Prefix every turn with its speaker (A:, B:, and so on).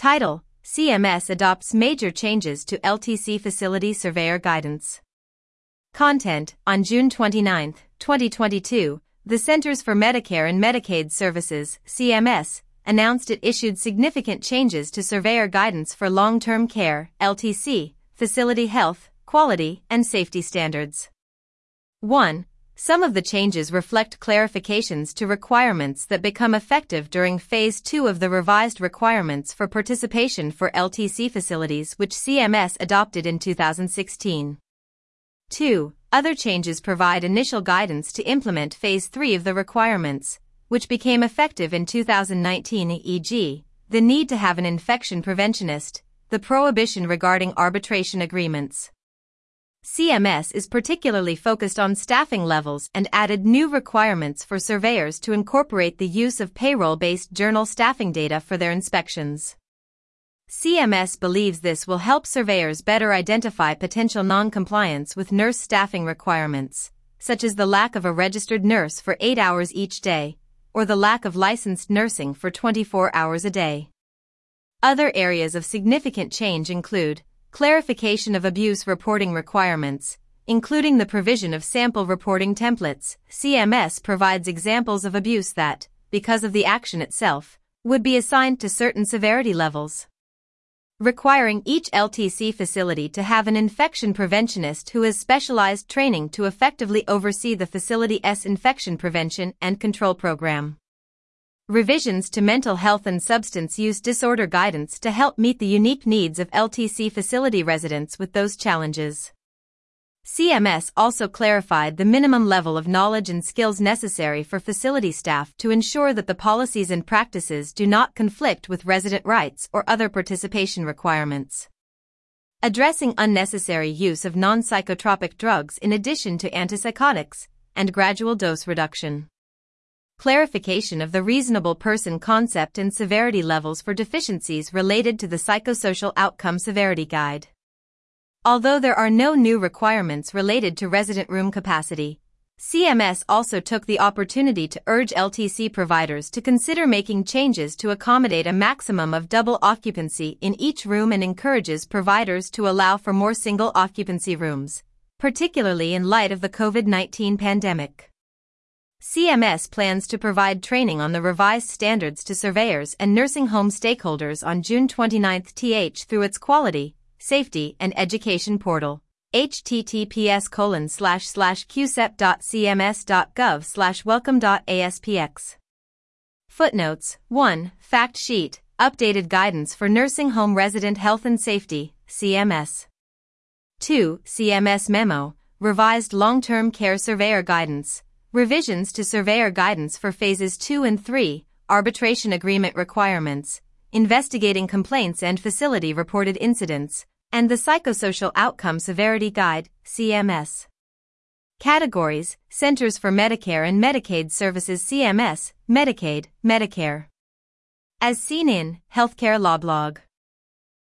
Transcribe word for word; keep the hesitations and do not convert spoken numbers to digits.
A: Title: C M S adopts major changes to L T C facility surveyor guidance. Content: on June twenty-ninth, twenty twenty-two, the Centers for Medicare and Medicaid Services, C M S, announced it issued significant changes to surveyor guidance for long-term care, L T C, facility health, quality, and safety standards. one. Some of the changes reflect clarifications to requirements that become effective during Phase two of the revised requirements for participation for L T C facilities which C M S adopted in two thousand sixteen. two. Other changes provide initial guidance to implement Phase three of the requirements, which became effective in two thousand nineteen, for example, the need to have an infection preventionist, the prohibition regarding arbitration agreements. C M S is particularly focused on staffing levels and added new requirements for surveyors to incorporate the use of payroll-based journal staffing data for their inspections. C M S believes this will help surveyors better identify potential non-compliance with nurse staffing requirements, such as the lack of a registered nurse for eight hours each day, or the lack of licensed nursing for twenty-four hours a day. Other areas of significant change include clarification of abuse reporting requirements, including the provision of sample reporting templates. C M S provides examples of abuse that, because of the action itself, would be assigned to certain severity levels. Requiring each L T C facility to have an infection preventionist who has specialized training to effectively oversee the facility's infection prevention and control program. Revisions to mental health and substance use disorder guidance to help meet the unique needs of L T C facility residents with those challenges. C M S also clarified the minimum level of knowledge and skills necessary for facility staff to ensure that the policies and practices do not conflict with resident rights or other participation requirements. Addressing unnecessary use of non-psychotropic drugs in addition to antipsychotics, and gradual dose reduction. Clarification of the reasonable person concept and severity levels for deficiencies related to the Psychosocial Outcome Severity Guide. Although there are no new requirements related to resident room capacity, C M S also took the opportunity to urge L T C providers to consider making changes to accommodate a maximum of double occupancy in each room and encourages providers to allow for more single occupancy rooms, particularly in light of the COVID nineteen pandemic. C M S plans to provide training on the revised standards to surveyors and nursing home stakeholders on June twenty-ninth through its Quality, Safety, and Education portal, h t t p s colon slash slash q s e p dot c m s dot gov slash welcome dot a s p x. Footnotes: one. Fact sheet, updated guidance for nursing home resident health and safety, C M S. two. C M S memo, revised long-term care surveyor guidance. Revisions to surveyor guidance for phases two and three, arbitration agreement requirements, investigating complaints and facility reported incidents, and the Psychosocial Outcome Severity Guide, C M S. Categories: Centers for Medicare and Medicaid Services, C M S, Medicaid, Medicare. As seen in Healthcare Law Blog.